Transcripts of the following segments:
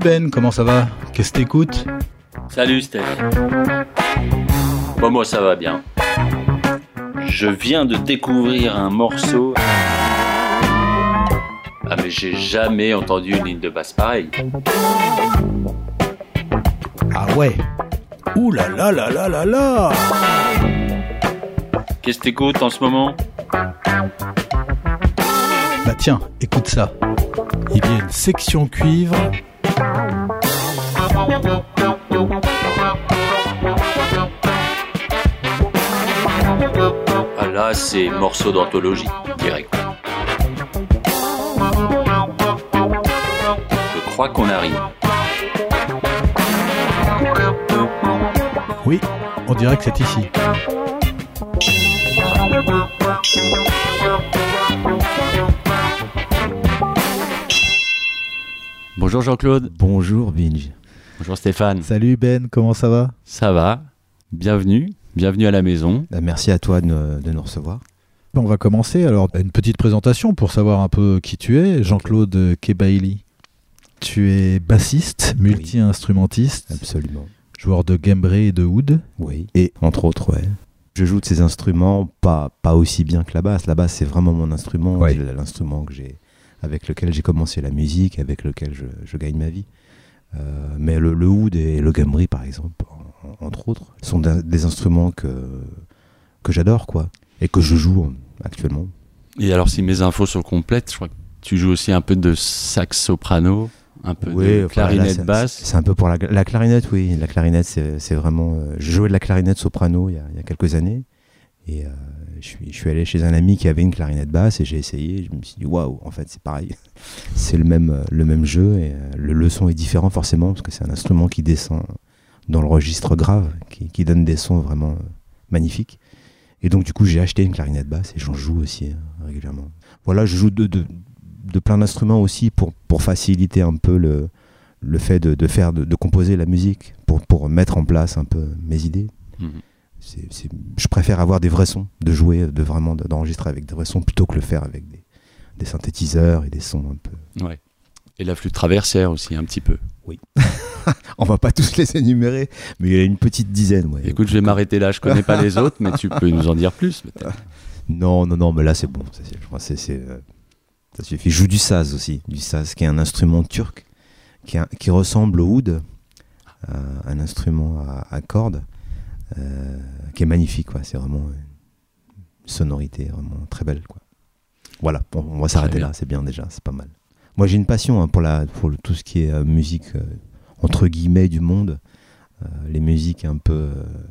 Ben, comment ça va? Qu'est-ce que t'écoutes? Salut Steph. Bon, moi ça va bien. Je viens de découvrir un morceau. Ah mais j'ai jamais entendu une ligne de basse pareille. Ah ouais. Ouh là là là là là là. Qu'est-ce que t'écoutes en ce moment? Bah tiens, écoute ça. Il y a une section cuivre. Ah là, c'est morceau d'anthologie, direct. Je crois qu'on arrive. Oui, on dirait que c'est ici. Bonjour Jean-Claude. Bonjour Binge. Bonjour Stéphane. Salut Ben, comment ça va? Ça va? Bienvenue à la maison. Merci à toi de nous recevoir. On va commencer alors une petite présentation pour savoir un peu qui tu es. Jean-Claude Kebaili. Tu es bassiste, multi-instrumentiste. Absolument. Joueur de gembri et de oud. Oui, et entre autres, ouais. Je joue de ces instruments pas aussi bien que la basse. La basse, c'est vraiment mon instrument, ouais. C'est l'instrument avec lequel j'ai commencé la musique, avec lequel je gagne ma vie. Mais le oud et le gembri, par exemple, entre autres, sont des instruments que j'adore, quoi, et que je joue actuellement. Et alors, si mes infos sont complètes, je crois que tu joues aussi un peu de sax soprano, un peu de clarinette basse. C'est un peu pour la clarinette, oui. La clarinette, c'est vraiment... je jouais de la clarinette soprano il y a quelques années. Et je suis allé chez un ami qui avait une clarinette basse et j'ai essayé. Je me suis dit, waouh, en fait, c'est pareil. C'est le même jeu. Et le son est différent, forcément, parce que c'est un instrument qui descend dans le registre grave, qui donne des sons vraiment magnifiques. Et donc, du coup, j'ai acheté une clarinette basse et j'en joue aussi régulièrement. Voilà, je joue de plein d'instruments aussi pour faciliter un peu le fait de composer la musique, pour mettre en place un peu mes idées. Je préfère avoir des vrais sons, de jouer, d'enregistrer avec des vrais sons plutôt que le faire avec des synthétiseurs et des sons un peu... Ouais. Et la flûte traversière aussi, un petit peu. Oui. On va pas tous les énumérer, mais il y a une petite dizaine. Ouais. Écoute, je vais m'arrêter là, je connais pas les autres, mais tu peux nous en dire plus peut-être. Non, mais là c'est bon, je crois que ça suffit. Je joue du saz aussi, du saz qui est un instrument turc qui ressemble au oud, un instrument à cordes, qui est magnifique, quoi. C'est vraiment une sonorité vraiment très belle, quoi. Voilà, on va s'arrêter là, c'est bien déjà, c'est pas mal. Moi j'ai une passion pour tout ce qui est musique entre guillemets du monde, les musiques un peu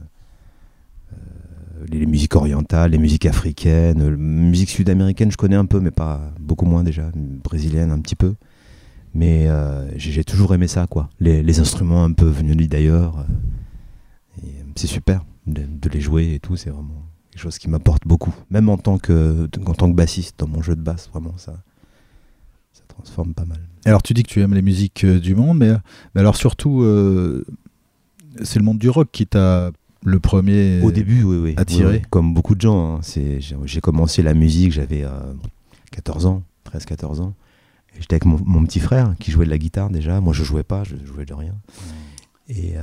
les musiques orientales, les musiques africaines, la musique sud-américaine je connais un peu mais pas beaucoup moins déjà, brésilienne un petit peu, mais j'ai toujours aimé ça, quoi, les instruments un peu venus d'ailleurs, et c'est super de les jouer et tout, c'est vraiment quelque chose qui m'apporte beaucoup, même en tant que bassiste dans mon jeu de basse, vraiment ça transforme pas mal. Alors tu dis que tu aimes les musiques du monde, mais alors surtout c'est le monde du rock qui t'a le premier au début, oui. attiré. Oui. Comme beaucoup de gens, hein. J'ai commencé la musique, j'avais 13-14 ans. Et j'étais avec mon petit frère qui jouait de la guitare déjà. Moi je jouais pas, je jouais de rien. Et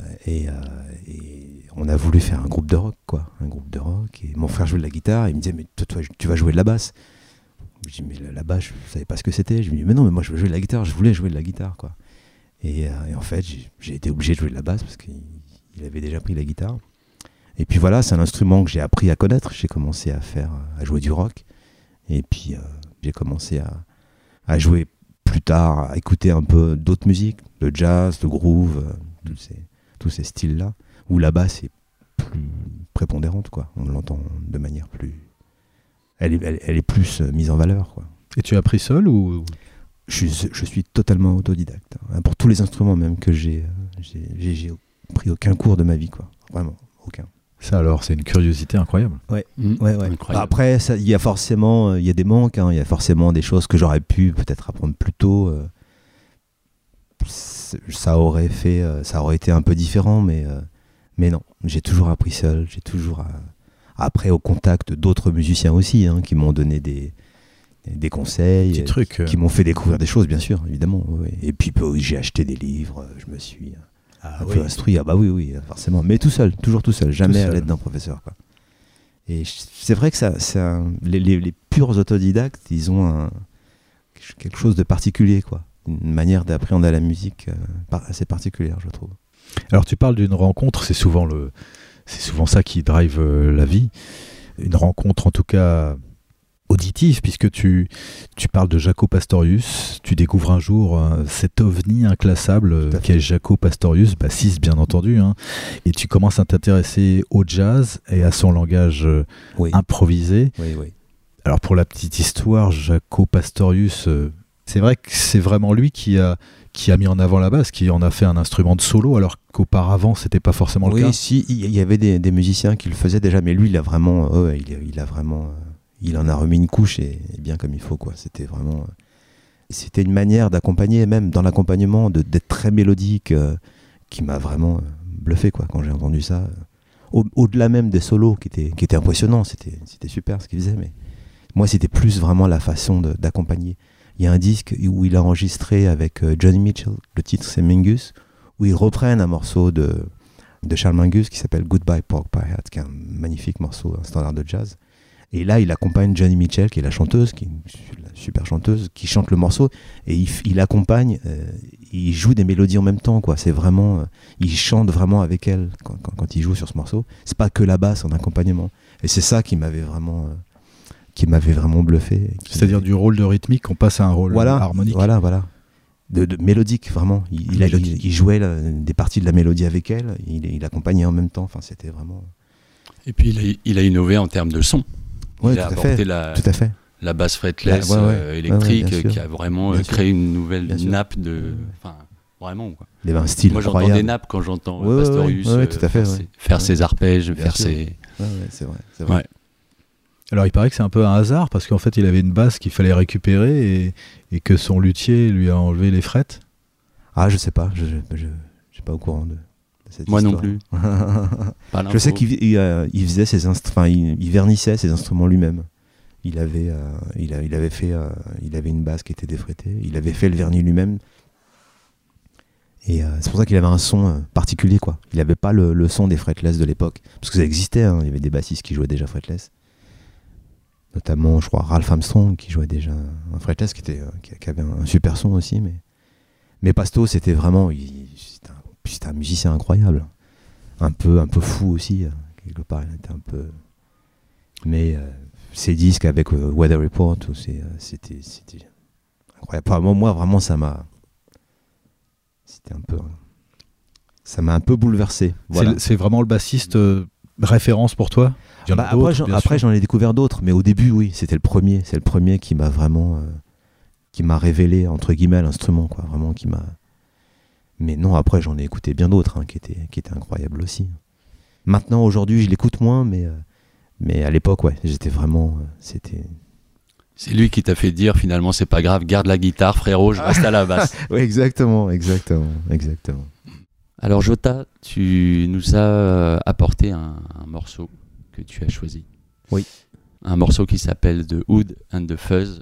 on a voulu faire un groupe de rock, quoi. Et mon frère jouait de la guitare, et il me disait mais toi tu vas jouer de la basse. Je dis mais la basse, je savais pas ce que c'était. Je me dis mais non, mais moi je veux jouer de la guitare, je voulais jouer de la guitare, quoi. Et en fait j'ai été obligé de jouer de la basse parce qu'il avait déjà pris la guitare. Et puis voilà, c'est un instrument que j'ai appris à connaître. J'ai commencé à jouer du rock. Et puis j'ai commencé à jouer plus tard, à écouter un peu d'autres musiques, le jazz, le groove, tous ces styles-là, où la basse est plus prépondérante, quoi. On l'entend de manière plus... Elle est plus mise en valeur, quoi. Et tu as appris seul ou... Je suis totalement autodidacte. Hein. Pour tous les instruments même que j'ai pris aucun cours de ma vie, quoi. Vraiment, aucun. Ça alors, c'est une curiosité incroyable. Ouais. Incroyable. Après, il y a des manques, hein. Il y a forcément des choses que j'aurais pu peut-être apprendre plus tôt. Ça aurait été un peu différent, mais non. J'ai toujours appris seul. J'ai toujours après au contact d'autres musiciens aussi, hein, qui m'ont donné des des conseils, Petit truc, qui m'ont fait découvrir des choses, bien sûr, évidemment. Oui. Et puis j'ai acheté des livres, je me suis peu instruit. Ah bah oui, forcément. Mais tout seul, toujours tout seul, jamais à l'aide d'un professeur, quoi. Et c'est vrai que les purs autodidactes, ils ont quelque chose de particulier, quoi. Une manière d'appréhender la musique assez particulière, je trouve. Alors tu parles d'une rencontre, c'est souvent ça qui drive la vie. Une rencontre en tout cas auditive, puisque tu parles de Jaco Pastorius, tu découvres un jour cet ovni inclassable qu'est Jaco Pastorius, bassiste bien entendu, hein, et tu commences à t'intéresser au jazz et à son langage improvisé. Oui. Alors pour la petite histoire, Jaco Pastorius, c'est vrai que c'est vraiment lui qui a mis en avant la basse, qui en a fait un instrument de solo, alors qu'auparavant c'était pas forcément le cas. Oui, si, il y avait des musiciens qui le faisaient déjà, mais lui il a vraiment, il en a remis une couche et bien comme il faut, quoi. C'était une manière d'accompagner, même dans l'accompagnement, d'être très mélodique, qui m'a vraiment bluffé, quoi, quand j'ai entendu ça. Au-delà même des solos qui étaient impressionnants, c'était super ce qu'il faisait, mais moi c'était plus vraiment la façon d'accompagner. Il y a un disque où il a enregistré avec Johnny Mitchell, le titre c'est Mingus, où ils reprennent un morceau de Charles Mingus qui s'appelle Goodbye Pork Pie Hat, qui est un magnifique morceau, un standard de jazz. Et là, il accompagne Johnny Mitchell, qui est la chanteuse, qui est une super chanteuse, qui chante le morceau, et il accompagne, il joue des mélodies en même temps, quoi. C'est vraiment, il chante vraiment avec elle quand il joue sur ce morceau. C'est pas que la basse en accompagnement. Et c'est ça qui m'avait vraiment bluffé. C'est-à-dire du rôle de rythmique, on passe à un rôle harmonique. Voilà. De mélodique, vraiment. Il jouait des parties de la mélodie avec elle, il accompagnait en même temps. Enfin, c'était vraiment... Et puis, il a innové en termes de son. Il a apporté la basse fretless électrique qui a vraiment créé une nouvelle nappe de... Enfin, vraiment, quoi. Il avait un style incroyable. Moi, j'entends des nappes quand j'entends Pastorius faire ses arpèges, faire ses... c'est vrai. Ouais. Alors il paraît que c'est un peu un hasard parce qu'en fait il avait une basse qu'il fallait récupérer et que son luthier lui a enlevé les frettes. Ah, je sais pas, je suis pas au courant de cette Moi histoire. non plus. Je sais qu'il faisait il vernissait ses instruments lui-même. Il avait une basse qui était défraîtée, il avait fait le vernis lui-même. Et c'est pour ça qu'il avait un son particulier, quoi. Il n'avait pas le son des fretless de l'époque, parce que ça existait, hein. Il y avait des bassistes qui jouaient déjà fretless. Notamment, je crois, Ralph Armstrong qui jouait déjà un fretless qui avait un super son aussi, mais Pasto c'était vraiment c'était un musicien incroyable, un peu fou aussi quelque part. Il était un peu, mais ses disques avec Weather Report, c'était incroyable. Moi vraiment ça m'a un peu bouleversé. Voilà. C'est vraiment le bassiste référence pour toi? Après j'en ai découvert d'autres, mais au début oui, c'est le premier qui m'a vraiment qui m'a révélé entre guillemets l'instrument, quoi, vraiment qui m'a. Mais non, après j'en ai écouté bien d'autres, hein, qui étaient incroyables aussi. Maintenant aujourd'hui je l'écoute moins, mais à l'époque ouais, j'étais vraiment c'était. C'est lui qui t'a fait dire finalement c'est pas grave, garde la guitare frérot, je reste à la basse. Oui, exactement. Alors Jota, tu nous as apporté un morceau que tu as choisi. Oui. Un morceau qui s'appelle The Oud and the Fuzz,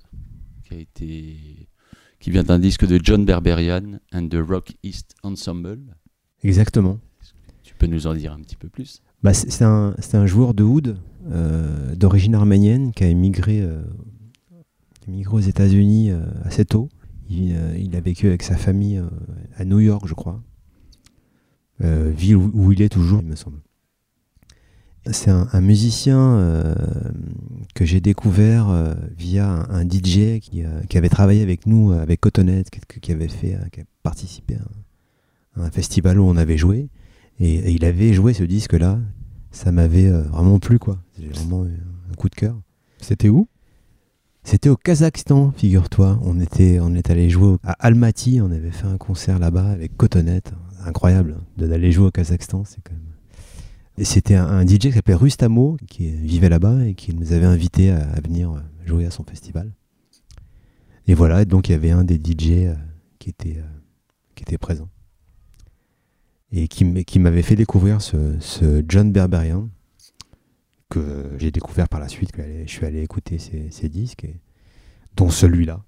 qui vient d'un disque de John Berberian and the Rock East Ensemble. Exactement. Tu peux nous en dire un petit peu plus? C'est un joueur de oud d'origine arménienne qui a émigré aux États-Unis assez tôt. Il a vécu avec sa famille à New York, je crois. Ville où il est toujours, il me semble. C'est un musicien que j'ai découvert via un DJ qui avait travaillé avec nous, avec Cotonette, qui avait participé à un festival où on avait joué. Et il avait joué ce disque-là. Ça m'avait vraiment plu, quoi. J'ai vraiment eu un coup de cœur. C'était où? C'était au Kazakhstan, figure-toi. On est allé jouer à Almaty. On avait fait un concert là-bas avec Cotonette. Incroyable d'aller jouer au Kazakhstan, c'est quand même. Et c'était un DJ qui s'appelait Rustamo, qui vivait là-bas et qui nous avait invités à venir jouer à son festival. Et voilà, donc il y avait un des DJ qui était présent et qui m'avait fait découvrir ce John Berberian, que j'ai découvert par la suite, que je suis allé écouter ses disques. dont celui-là,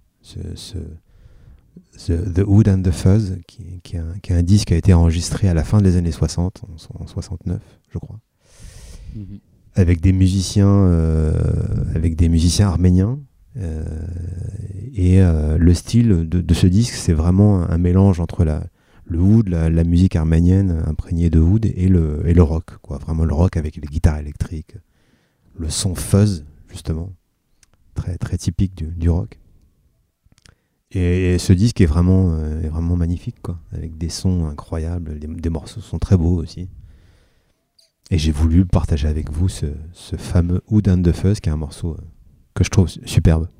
The Oud and the Fuzz, qui est un disque qui a été enregistré à la fin des années 60, en 69, je crois, avec des musiciens arméniens. Et le style de ce disque, c'est vraiment un mélange entre le oud, la musique arménienne imprégnée de oud, et le rock, quoi. Vraiment le rock avec les guitares électriques, le son fuzz, justement, très, très typique du rock. Et ce disque est vraiment magnifique, quoi, avec des sons incroyables, des morceaux sont très beaux aussi. Et j'ai voulu partager avec vous ce fameux Oud and the Fuzz, qui est un morceau que je trouve superbe.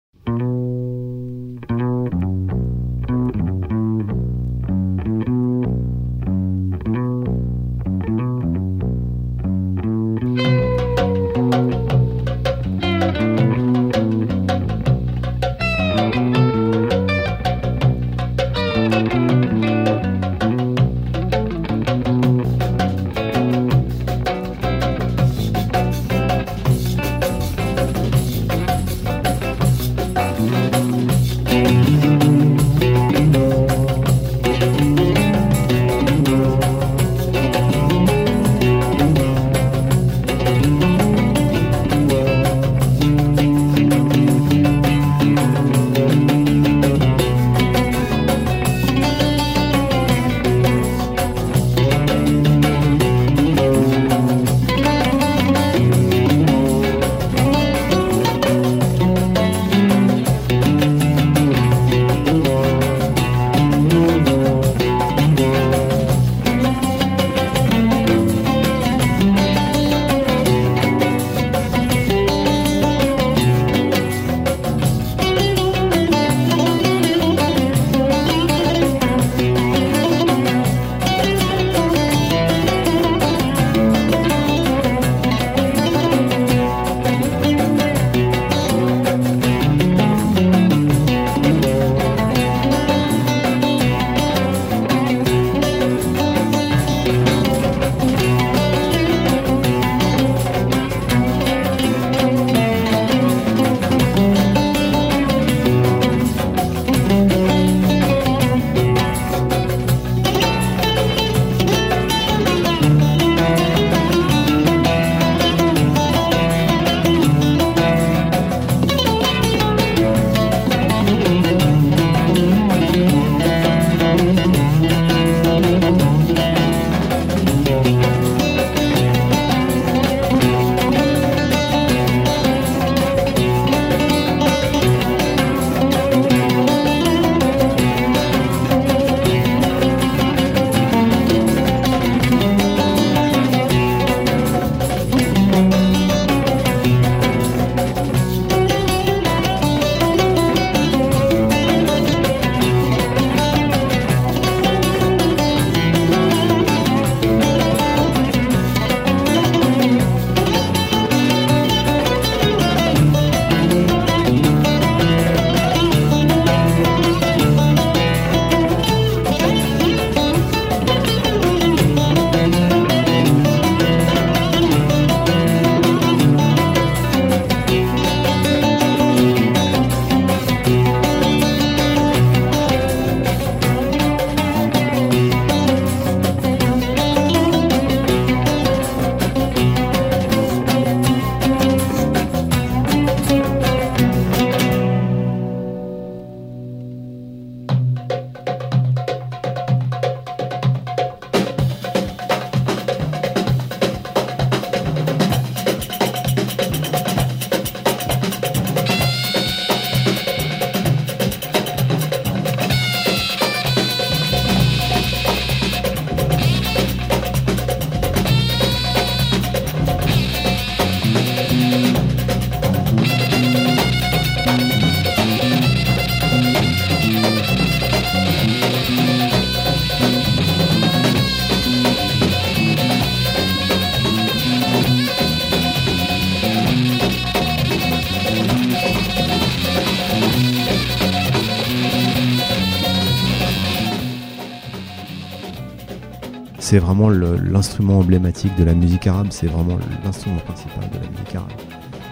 c'est vraiment l'instrument emblématique de la musique arabe, c'est vraiment l'instrument principal de la musique arabe.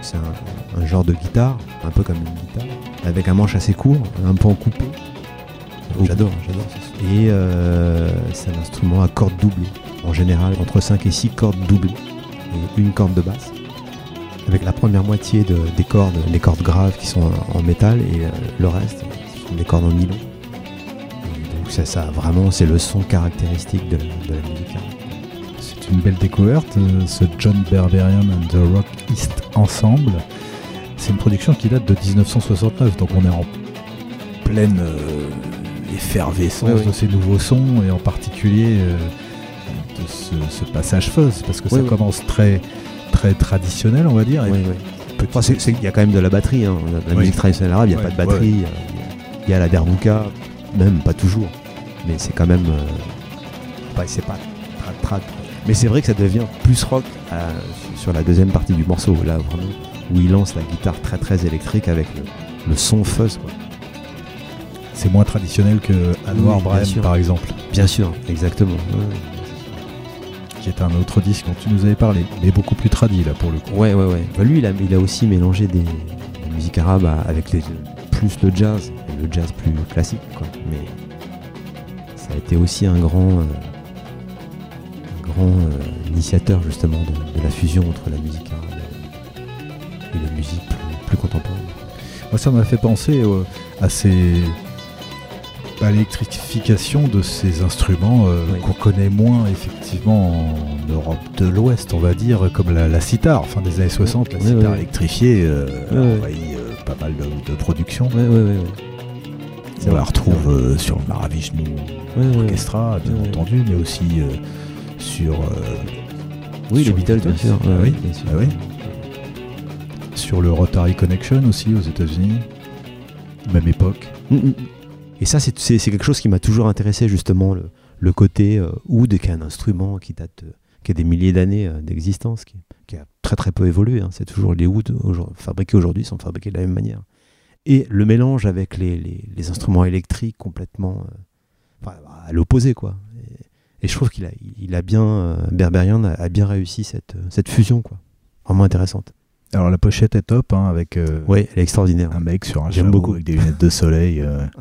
C'est un genre de guitare, un peu comme une guitare, avec un manche assez court, un pan coupé. J'adore. Et c'est un instrument à cordes doublées. En général, entre 5 et 6 cordes doublées et une corde de basse. Avec la première moitié des cordes, les cordes graves qui sont en métal, et le reste, ce sont des cordes en nylon. Et donc ça vraiment, c'est le son caractéristique de la musique. C'est une belle découverte, ce John Berberian and the Rock East Ensemble. C'est une production qui date de 1969, donc on est en pleine effervescence de ces nouveaux sons, et en particulier de ce passage fuzz, parce que ça commence très traditionnel, on va dire. Il y a quand même de la batterie, hein. La musique traditionnelle arabe, il n'y a pas de batterie. Il y a la derbouka, même pas toujours, mais c'est quand même c'est pas trad. Mais c'est vrai que ça devient plus rock sur la deuxième partie du morceau, là vraiment, où il lance la guitare très électrique avec le son fuzz, quoi. C'est moins traditionnel que Anwar Brahim, par exemple. Bien sûr, exactement. Qui est un autre disque dont tu nous avais parlé, mais beaucoup plus tradi là pour le coup. Ouais. Bah, lui, il a aussi mélangé des musiques arabes avec plus le jazz plus classique, quoi. Mais ça a été aussi un grand initiateur justement de la fusion entre la musique arabe et la musique plus contemporaine. Moi, ça m'a fait penser à l'électrification de ces instruments qu'on connaît moins effectivement en Europe de l'Ouest, on va dire, comme la sitar, fin des années 60, la sitar électrifiée envahit pas mal de productions. On la retrouve sur le Mahavishnu Orchestra, bien entendu, mais aussi sur les Beatles, bien sûr. Sur le Rotary Connection aussi aux États-Unis, même époque. Et ça, c'est quelque chose qui m'a toujours intéressé, justement, le côté oud, qui est un instrument qui a des milliers d'années d'existence, qui a très peu évolué. Hein. C'est toujours les ouds fabriqués aujourd'hui sont fabriqués de la même manière. Et le mélange avec les instruments électriques complètement à l'opposé, quoi. Et je trouve qu'il a bien, Berberian a bien réussi cette fusion, quoi. Vraiment intéressante. Alors la pochette est top, hein, avec elle est extraordinaire. Un mec sur un chameau avec des lunettes de soleil.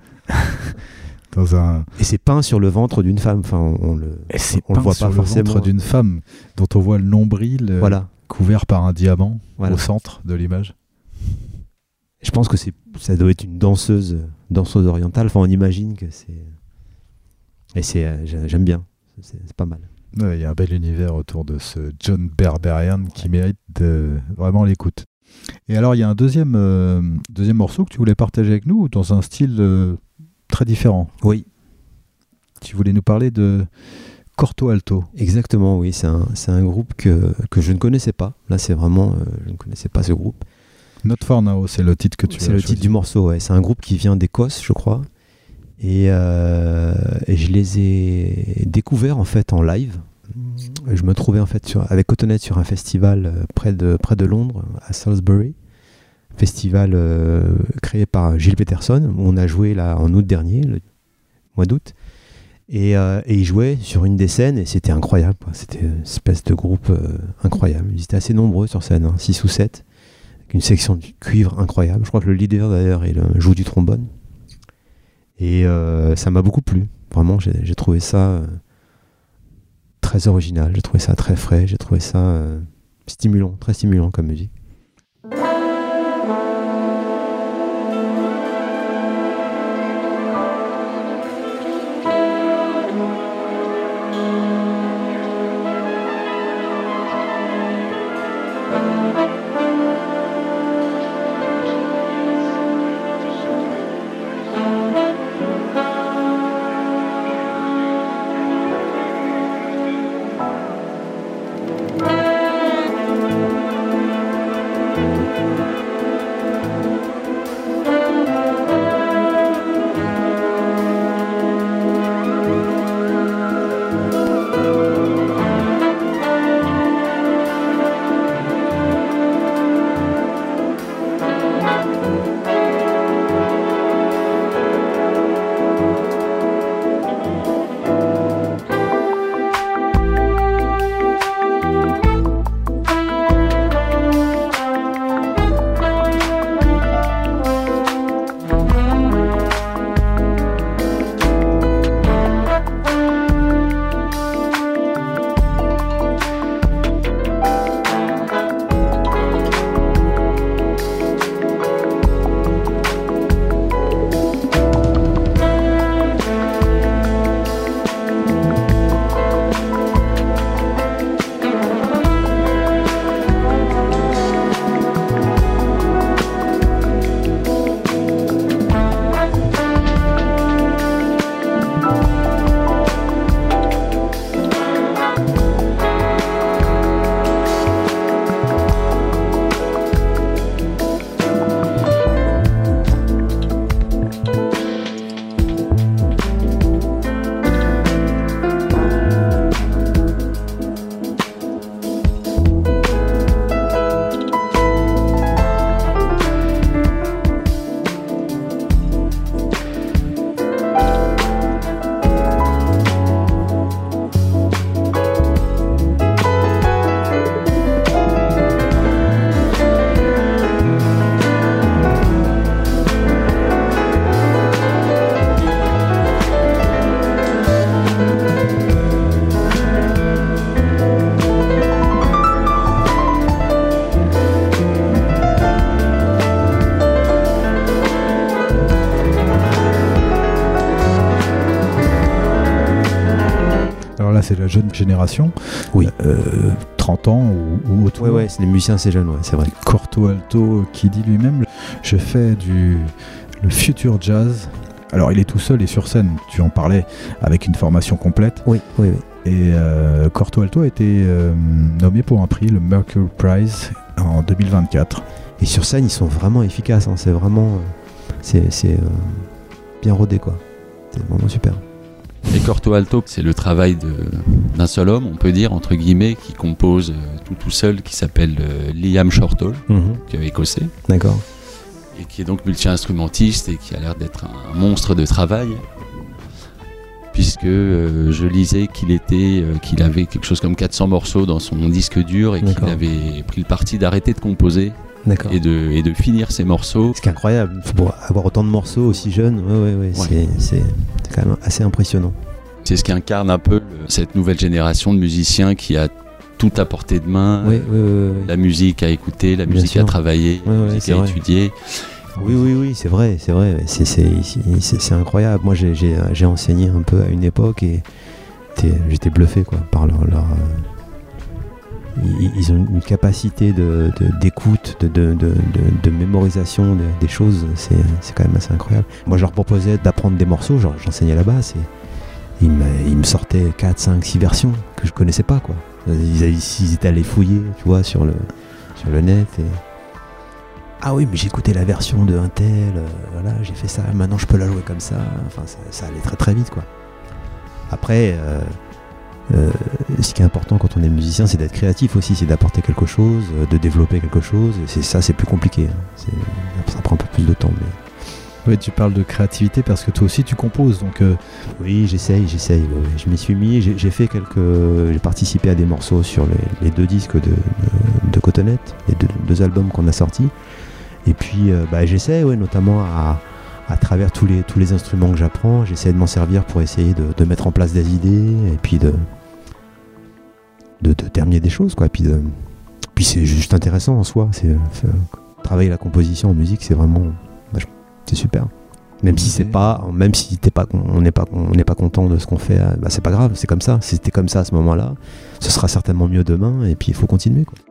Et c'est peint sur le ventre d'une femme. Enfin, on le voit pas forcément. Le ventre d'une femme dont on voit le nombril couvert par un diamant au centre de l'image. Je pense que ça doit être une danseuse orientale. Enfin, on imagine que c'est. Et j'aime bien. C'est pas mal. Il y a un bel univers autour de ce John Berberian qui mérite vraiment l'écoute. Et alors, il y a un deuxième morceau que tu voulais partager avec nous dans un style très différent. Oui. Tu voulais nous parler de Corto Alto. Exactement, oui. C'est un groupe que je ne connaissais pas. Là, c'est vraiment... je ne connaissais pas ce groupe. Not For Now, c'est le titre que tu as choisi. C'est le titre du morceau, ouais. C'est un groupe qui vient d'Écosse, je crois. Et je les ai découverts en fait en live. Je me trouvais en fait avec Cotonette sur un festival près de Londres, à Salisbury. Festival créé par Gilles Peterson, où on a joué là en août dernier, le mois d'août. Et ils jouaient sur une des scènes et c'était incroyable, quoi. C'était une espèce de groupe incroyable. Ils étaient assez nombreux sur scène, 6 ou 7, avec une section de cuivre incroyable. Je crois que le leader d'ailleurs joue du trombone. Et ça m'a beaucoup plu. Vraiment, j'ai trouvé ça très original, j'ai trouvé ça très frais, j'ai trouvé ça stimulant, très stimulant comme musique. là c'est la jeune génération. Oui. 30 ans ou autour. Ouais, c'est des musiciens assez jeunes, ouais, c'est vrai. Corto Alto qui dit lui-même, je fais le future jazz. Alors il est tout seul et sur scène, tu en parlais, avec une formation complète. Oui. Et Corto Alto a été nommé pour un prix, le Mercury Prize, en 2024. Et sur scène, ils sont vraiment efficaces, hein. C'est vraiment... c'est bien rodé, quoi. C'est vraiment super. Et Corto Alto, c'est le travail d'un seul homme, on peut dire, entre guillemets, qui compose tout seul, qui s'appelle Liam Shortall, qui est écossais. D'accord. Et qui est donc multi-instrumentiste et qui a l'air d'être un monstre de travail, puisque je lisais qu'il avait quelque chose comme 400 morceaux dans son disque dur et qu'il avait pris le parti d'arrêter de composer et de finir ses morceaux. C'est incroyable, pour avoir autant de morceaux aussi jeunes, ouais. C'est quand même assez impressionnant. C'est ce qui incarne un peu cette nouvelle génération de musiciens qui a tout à portée de main, la musique à écouter, la musique à travailler, la musique à étudier. Oui, c'est vrai. C'est incroyable. Moi, j'ai enseigné un peu à une époque et j'étais bluffé, quoi, par leur ils ont une capacité d'écoute, de mémorisation des choses. C'est quand même assez incroyable. Moi, je leur proposais d'apprendre des morceaux. J'enseignais la basse et ils me sortaient 4, 5, 6 versions que je connaissais pas, quoi. Ils étaient allés fouiller, tu vois, sur le net et... Ah oui, mais j'ai écouté la version de un tel, voilà, j'ai fait ça, maintenant je peux la jouer comme ça. Enfin, ça allait très très vite, quoi. Après, ce qui est important quand on est musicien, c'est d'être créatif aussi, c'est d'apporter quelque chose, de développer quelque chose. C'est plus compliqué, hein. Ça prend un peu plus de temps. Mais... Ouais, tu parles de créativité parce que toi aussi tu composes, donc... Oui, j'essaye. Ouais. Je m'y suis mis, j'ai participé à des morceaux sur les 2 disques de Cotonette, les deux albums qu'on a sortis. Et puis j'essaie, notamment à travers tous les instruments que j'apprends, j'essaie de m'en servir pour essayer de mettre en place des idées et puis de terminer des choses, quoi. Puis c'est juste intéressant en soi. Travailler la composition en musique, c'est vraiment, c'est super. Même si on n'est pas content de ce qu'on fait, c'est pas grave, c'est comme ça. Si c'était comme ça à ce moment-là, ce sera certainement mieux demain. Et puis il faut continuer, quoi.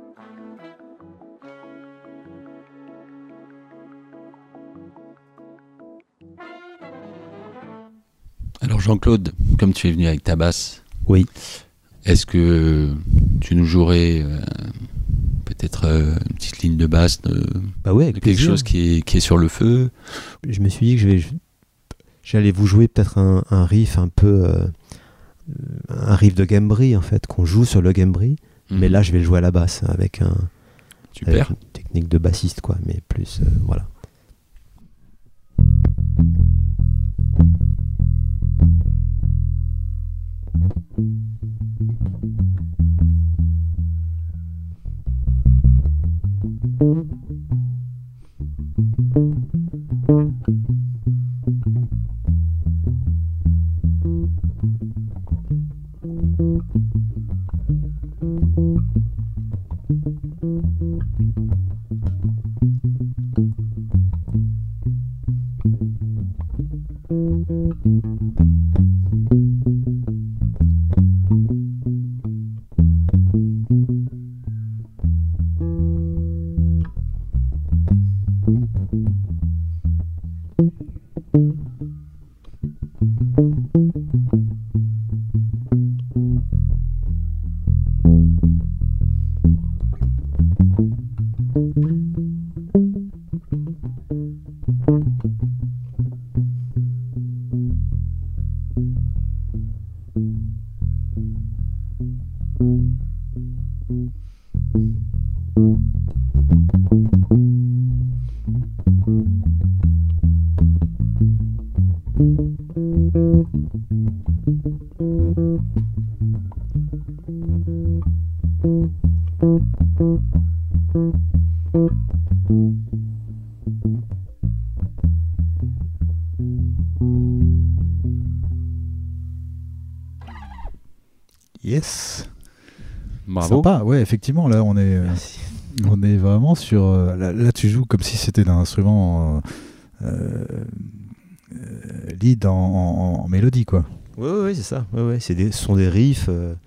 Alors Jean-Claude, comme tu es venu avec ta basse, oui. Est-ce que tu nous jouerais peut-être une petite ligne de basse avec de quelque chose qui est sur le feu? Je me suis dit que j'allais vous jouer peut-être un riff un peu un riff de gambri, en fait, qu'on joue sur le gambri, mais là je vais le jouer à la basse avec avec une technique de bassiste, quoi, mais plus voilà. Yes. Bravo. Sympa, ouais, effectivement, là on est vraiment sur... là tu joues comme si c'était un instrument lead en mélodie, quoi. Oui, c'est ça. Ouais, ce sont des riffs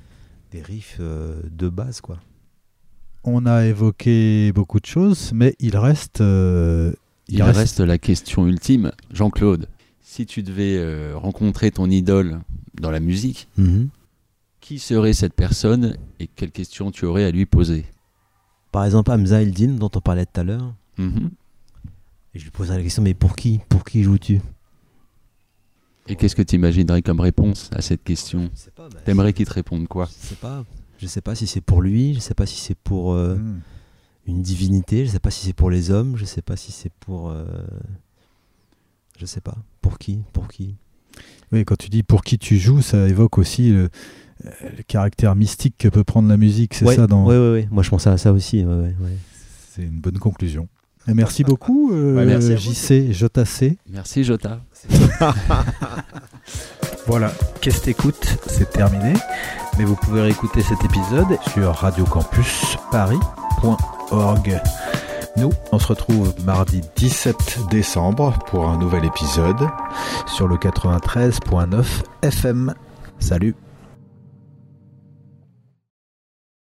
de base, quoi. On a évoqué beaucoup de choses, mais il reste la question ultime. Jean-Claude, si tu devais rencontrer ton idole dans la musique, qui serait cette personne et quelles questions tu aurais à lui poser? Par exemple, Hamza Eldin, dont on parlait tout à l'heure. Et je lui poserais la question, mais pour qui joues-tu? Et qu'est-ce que tu imaginerais comme réponse à cette question? Je sais pas, T'aimerais qu'il te réponde quoi? Je sais pas si c'est pour lui, je sais pas si c'est pour une divinité, je sais pas si c'est pour les hommes, je sais pas si c'est pour... je sais pas. Pour qui? Oui, quand tu dis pour qui tu joues, ça évoque aussi le caractère mystique que peut prendre la musique, c'est ça dans... Oui. Moi, je pensais à ça aussi. Ouais. C'est une bonne conclusion. Et merci beaucoup, merci JC, JC. Merci, Jota. Voilà, Qu'est-ce que t'écoutes, c'est terminé. Mais vous pouvez réécouter cet épisode sur radiocampusparis.org. Nous, on se retrouve mardi 17 décembre pour un nouvel épisode sur le 93.9 FM. Salut!